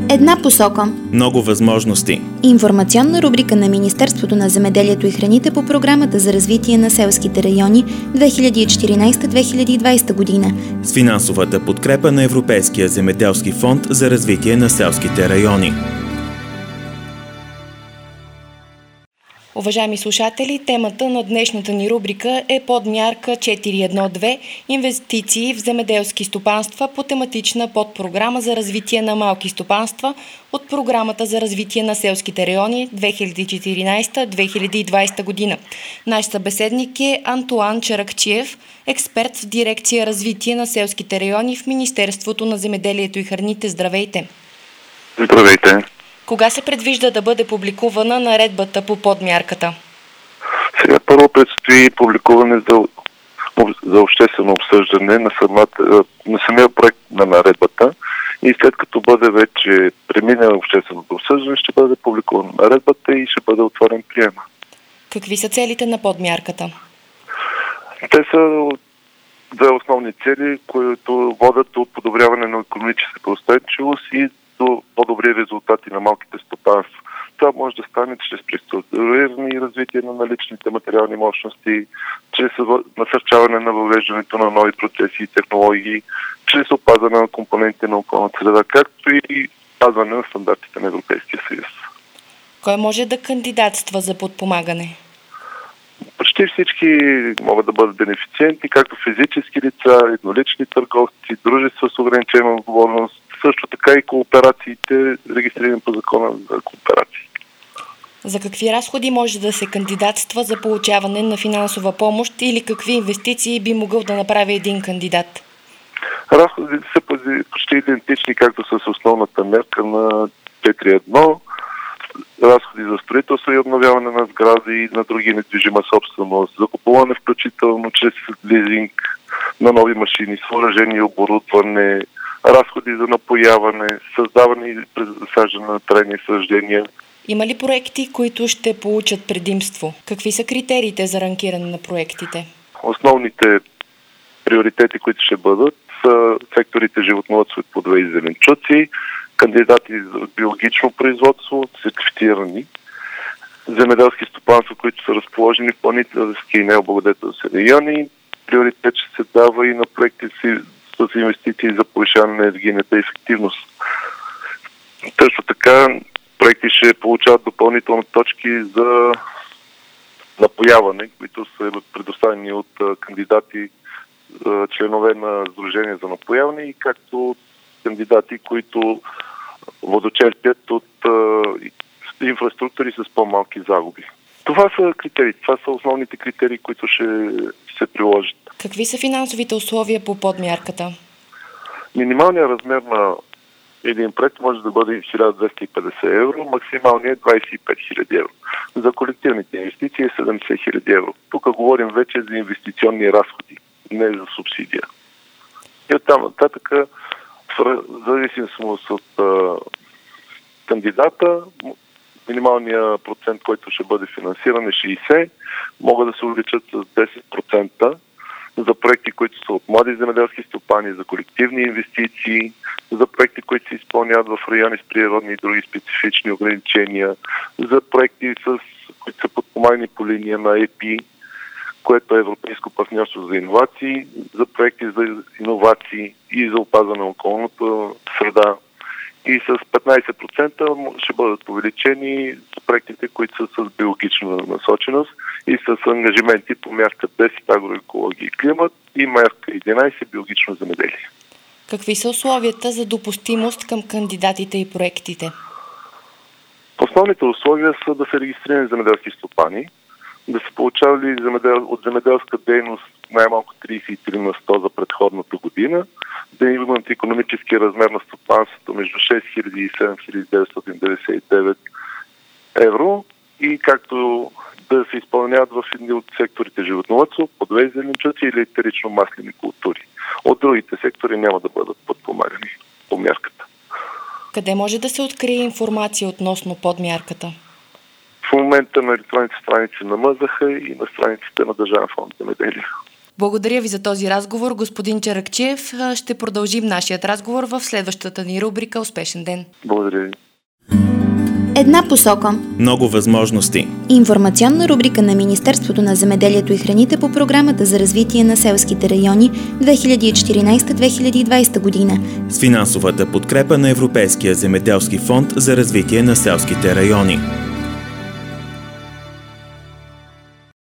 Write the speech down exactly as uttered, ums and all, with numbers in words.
Една посока. Много възможности. Информационна рубрика на Министерството на земеделието и храните по Програмата за развитие на селските райони две хиляди и четиринадесета до две хиляди и двадесета година. С финансовата подкрепа на Европейския земеделски фонд за развитие на селските райони. Уважаеми слушатели, темата на днешната ни рубрика е подмярка четири едно две инвестиции в земеделски стопанства по тематична подпрограма за развитие на малки стопанства от Програмата за развитие на селските райони две хиляди и четиринадесета до две хиляди и двадесета година. Наш събеседник е Антоан Чаракчиев, експерт в дирекция развитие на селските райони в Министерството на земеделието и храните. Здравейте! Здравейте! Кога се предвижда да бъде публикувана наредбата по подмярката? Сега първо предстои публикуване за, за обществено обсъждане на, самата, на самия проект на наредбата и след като бъде вече преминала общественото обсъждане, ще бъде публикувана наредбата и ще бъде отворен приема. Какви са целите на подмярката? Те са две основни цели, които водят до подобряване на икономическата устойчивост и до по-добри резултати на малките стопанства. Това може да стане чрез преструктуриране и развитие на наличните материални мощности, чрез насърчаване на въвеждането на нови процеси и технологии, чрез опазване на компонентите на околната среда, както и опазване на стандартите на Европейския съюз. Кой може да кандидатства за подпомагане? Почти всички могат да бъдат бенефициенти, както физически лица, еднолични търговци, дружества с ограничена отговорност, също така и кооперациите, регистрирани по закона за кооперации. За какви разходи може да се кандидатства за получаване на финансова помощ или какви инвестиции би могъл да направи един кандидат? Разходите са почти идентични, както с основната мерка на четири едно. Разходи за строителство и обновяване на сгради и на други недвижима собственост, за купуване включително чрез лизинг на нови машини, съоръжения и оборудване, разходи за напояване, създаване и презасаждане на трайни съждения. Има ли проекти, които ще получат предимство? Какви са критериите за ранкиране на проектите? Основните приоритети, които ще бъдат, са секторите животновъдство, плодове и зеленчуци, кандидати за биологично производство, сертифицирани, земеделски стопанства, които са разположени в планински и необлагодетелствени райони. Приоритет ще се дава и на проекти с инвестиции за повишаване на енергийната ефективност. Също така проекти ще получават допълнителни точки за напояване, които са предоставени от кандидати, членове на Сдружение за напояване и както кандидати, които водочерпят от инфраструктури с по-малки загуби. Това са критерии, това са основните критерии, които ще се приложат. Какви са финансовите условия по подмярката? Минималният размер на един проект може да бъде хиляда двеста и петдесет евро, максималният е двадесет и пет хиляди евро. За колективните инвестиции е седемдесет хиляди евро. Тук говорим вече за инвестиционни разходи, не за субсидия. И оттам нататък, в зависимост от а, кандидата, минималният процент, който ще бъде финансиран е шейсет, могат да се увеличат с десет процента за проекти, които са от млади земеделски стопани, за колективни инвестиции, за проекти, които се изпълняват в райони с природни и други специфични ограничения, за проекти, с, които са подпомагани по линия на Е Пи, което е Европейско партньорство за иновации, за проекти за иновации и за опазване на околната среда. И с петнадесет процента ще бъдат увеличени проектите, които са с биологична насоченост и с ангажименти по мярка десет агроекология и климат и мярка единадесет биологично земеделие. Какви са условията за допустимост към кандидатите и проектите? Основните условия са да са регистрирани земеделски стопани, да са получавали земедел... от земеделска дейност най-малко тридесет и три на сто за предходната година, да имат икономически размер на стопанството между шест хиляди и седем хиляди деветстотин деветдесет и девет евро и както да се изпълняват в едни от секторите животновъдство, плодове и зеленчуци или етерично маслени култури. От другите сектори няма да бъдат подпомагани по мярката. Къде може да се открие информация относно подмярката? В момента на електронните страници на М З Х и на страниците на Държавен фонд земеделие. Благодаря ви за този разговор, господин Чаракчиев. Ще продължим нашият разговор в следващата ни рубрика «Успешен ден». Благодаря ви. Една посока. Много възможности. Информационна рубрика на Министерството на земеделието и храните по програмата за развитие на селските райони две хиляди и четиринадесета - две хиляди и двадесета година. С финансовата подкрепа на Европейския земеделски фонд за развитие на селските райони.